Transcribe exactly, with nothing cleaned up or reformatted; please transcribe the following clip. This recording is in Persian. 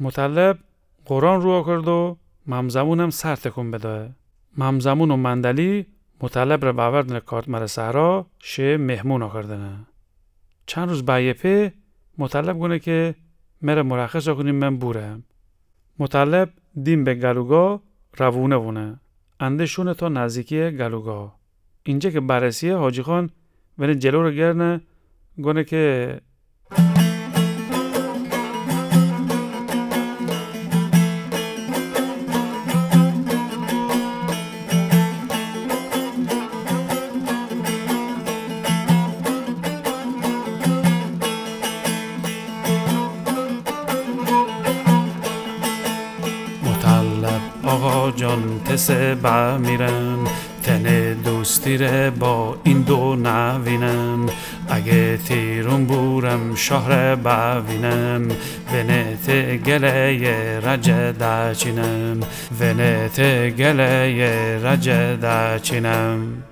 مطلب قرآن رو کرد و ممزمونم سر تکون بده. ممزمون و مندلی مطلب را باوردن کارت مر سهرا شه مهمون آکردنه. چند روز بعیپه مطلب گونه که مره مرخص کنیم من بورم. مطلب دیم به گلوگا روونه وونه. اندشونه تا نزدیکی گلوگا. اینجا که بررسیه حاجی خان ونه جلو رو گرنه گونه که آقا جان تسه با میرم تن دوستی ره با این دو نوینم اگه تیرون بورم شهر بوینم ونت گله رجه دچینم ونت گله رجه دچینم